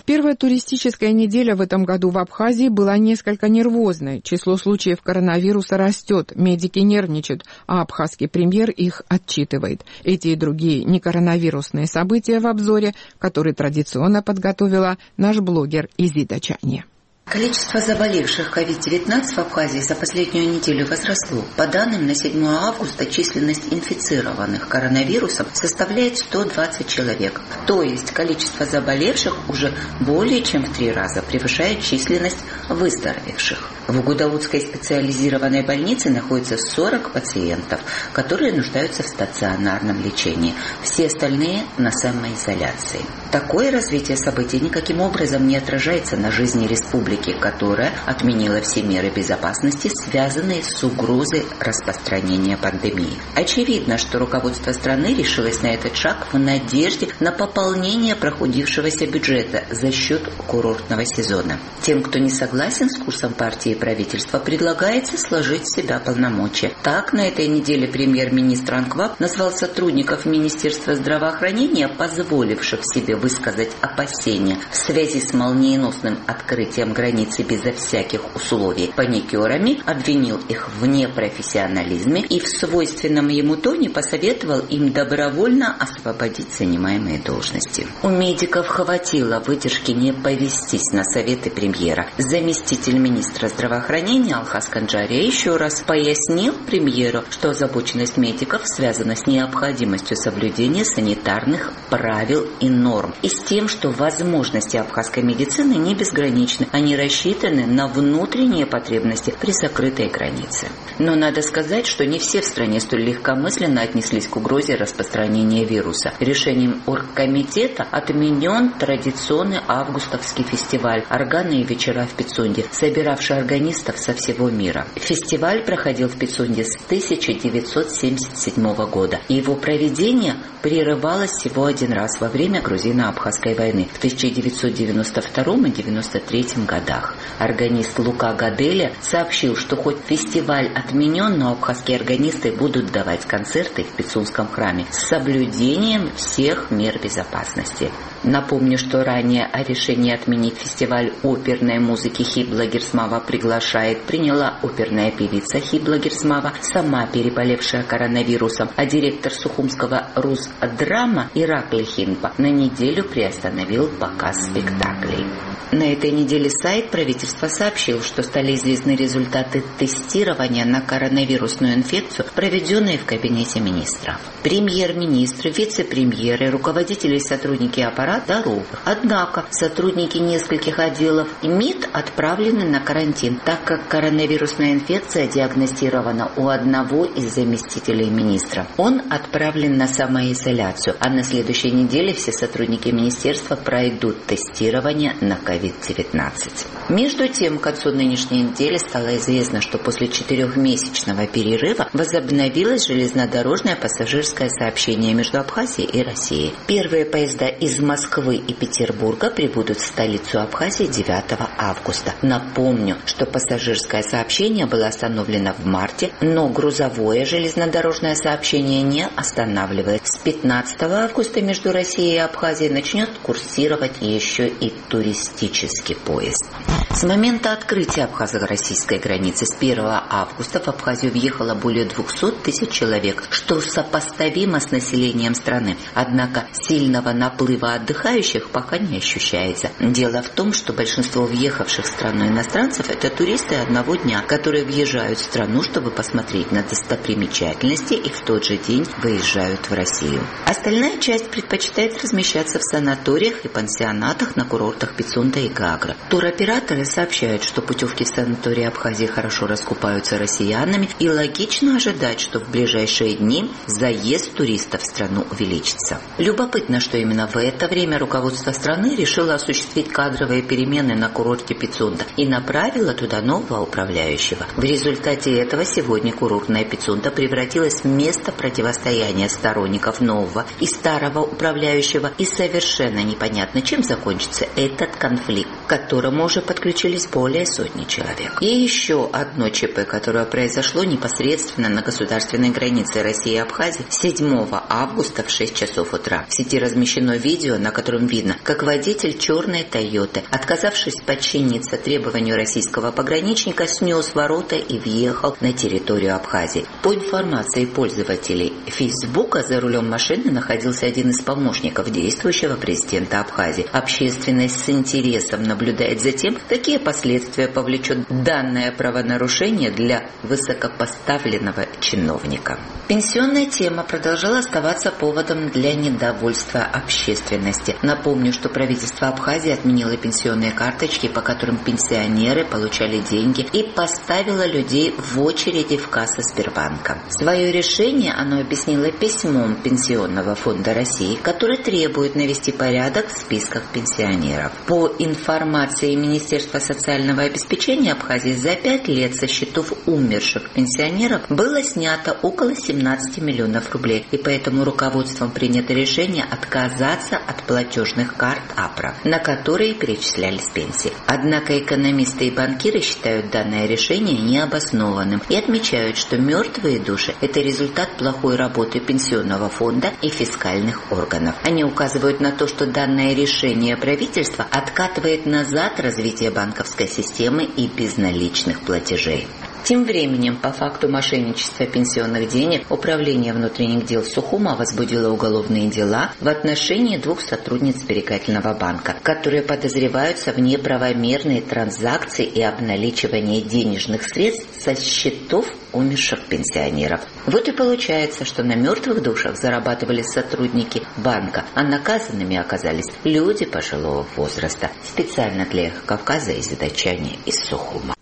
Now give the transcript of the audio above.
Первая туристическая неделя в этом году в Абхазии была несколько нервозной. Число случаев коронавируса растет, медики нервничают, а абхазский премьер их отчитывает. Эти и другие некоронавирусные события в обзоре, который традиционно подготовила наш блогер Изида Чани. Количество заболевших COVID-19 в Абхазии за последнюю неделю возросло. По данным на 7 августа численность инфицированных коронавирусом составляет 120 человек. То есть количество заболевших уже более чем в 3 раза превышает численность выздоровевших. В Угудаутской специализированной больнице находится 40 пациентов, которые нуждаются в стационарном лечении. Все остальные на самоизоляции. Такое развитие событий никаким образом не отражается на жизни республики, которая отменила все меры безопасности, связанные с угрозой распространения пандемии. Очевидно, что руководство страны решилось на этот шаг в надежде на пополнение прохудившегося бюджета за счет курортного сезона. Тем, кто не согласен с курсом партии и правительства, предлагается сложить в себя полномочия. Так, на этой неделе премьер-министр Анкваб назвал сотрудников Министерства здравоохранения, позволивших себе высказать опасения в связи с молниеносным открытием границы безо всяких условий, паникерами, обвинил их в непрофессионализме и в свойственном ему тоне посоветовал им добровольно освободить занимаемые должности. У медиков хватило выдержки не повестись на советы премьера. Заместитель министра здравоохранения Алхаз Канджария еще раз пояснил премьеру, что озабоченность медиков связана с необходимостью соблюдения санитарных правил и норм, и с тем, что возможности абхазской медицины не безграничны, они рассчитаны на внутренние потребности при закрытой границе. Но надо сказать, что не все в стране столь легкомысленно отнеслись к угрозе распространения вируса. Решением оргкомитета отменен традиционный августовский фестиваль «Органы и вечера в Пицунде», собиравший органистов со всего мира. Фестиваль проходил в Пицунде с 1977 года, и его проведение прерывалось всего один раз во время грузино-абхазской войны в 1992 и 1993 годах. Органист Лука Гаделя сообщил, что хоть фестиваль отменен, но абхазские органисты будут давать концерты в Пицунском храме с соблюдением всех мер безопасности. Напомню, что ранее о решении отменить фестиваль оперной музыки Хибла Герсмава приняла оперная певица Хибла Герсмава, сама переболевшая коронавирусом, а директор Сухумского Русдрама Ираклий Хинпа на неделю приостановил показ спектаклей. На этой неделе сайт правительства сообщил, что стали известны результаты тестирования на коронавирусную инфекцию, проведенные в кабинете министров. Премьер-министр, вице-премьеры, руководители и сотрудники аппарата здоровы. Однако сотрудники нескольких отделов МИД отправлены на карантин, так как коронавирусная инфекция диагностирована у одного из заместителей министра. Он отправлен на самоизоляцию, а на следующей неделе все сотрудники министерства пройдут тестирование на COVID-19. Между тем, к концу нынешней недели стало известно, что после 4-месячного перерыва возобновилось железнодорожное пассажирское сообщение между Абхазией и Россией. Первые поезда из Москвы и Петербурга прибудут в столицу Абхазии 9 августа. Напомню, что пассажирское сообщение было остановлено в марте, но грузовое железнодорожное сообщение не останавливает. С 15 августа между Россией и Абхазией начнет курсировать еще и туристический поезд. С момента открытия абхазо-российской границы с 1 августа в Абхазию въехало более 200 тысяч человек, что сопоставимо с населением страны. Однако сильного наплыва отдыхающих пока не ощущается. Дело в том, что большинство въехавших в страну иностранцев – это туристы одного дня, которые въезжают в страну, чтобы посмотреть на достопримечательности, и в тот же день выезжают в Россию. Остальная часть предпочитает размещаться в санаториях и пансионатах на курортах Пицунда и Гагра. Туроператоры сообщают, что путевки в санатории Абхазии хорошо раскупаются россиянами, и логично ожидать, что в ближайшие дни заезд туристов в страну увеличится. Любопытно, что именно в это время руководство страны решило осуществить кадровые перемены на курорте Пицунда и направило туда нового управляющего. В результате этого сегодня курортная Пицунда превратилась в место противостояния сторонников нового и старого управляющего, и совершенно непонятно, чем закончится этот конфликт, к которому уже подключился подключились более сотни человек. И еще одно ЧП, которое произошло непосредственно на государственной границе России и Абхазии 7 августа в 6 часов утра. В сети размещено видео, на котором видно, как водитель черной «Тойоты», отказавшись подчиниться требованию российского пограничника, снес ворота и въехал на территорию Абхазии. По информации пользователей Фейсбука, за рулем машины находился один из помощников действующего президента Абхазии. Общественность с интересом наблюдает за тем, какие последствия повлечет данное правонарушение для высокопоставленного чиновника. Пенсионная тема продолжала оставаться поводом для недовольства общественности. Напомню, что правительство Абхазии отменило пенсионные карточки, по которым пенсионеры получали деньги, и поставило людей в очереди в кассы Сбербанка. Свое решение оно объяснило письмом Пенсионного фонда России, который требует навести порядок в списках пенсионеров. По информации Министерства социального обеспечения Абхазии, за 5 лет со счетов умерших пенсионеров было снято около 17 миллионов рублей, и поэтому руководством принято решение отказаться от платежных карт АПРА, на которые перечислялись пенсии. Однако экономисты и банкиры считают данное решение необоснованным и отмечают, что мертвые души – это результат плохой работы пенсионного фонда и фискальных органов. Они указывают на то, что данное решение правительства откатывает назад развитие банковской системы и безналичных платежей. Тем временем, по факту мошенничества пенсионных денег, Управление внутренних дел Сухума возбудило уголовные дела в отношении 2 сотрудниц Сберегательного банка, которые подозреваются в неправомерной транзакции и обналичивании денежных средств со счетов умерших пенсионеров. Вот и получается, что на мертвых душах зарабатывали сотрудники банка, а наказанными оказались люди пожилого возраста. Специально для «Эхо Кавказа» из Дачани из Сухума.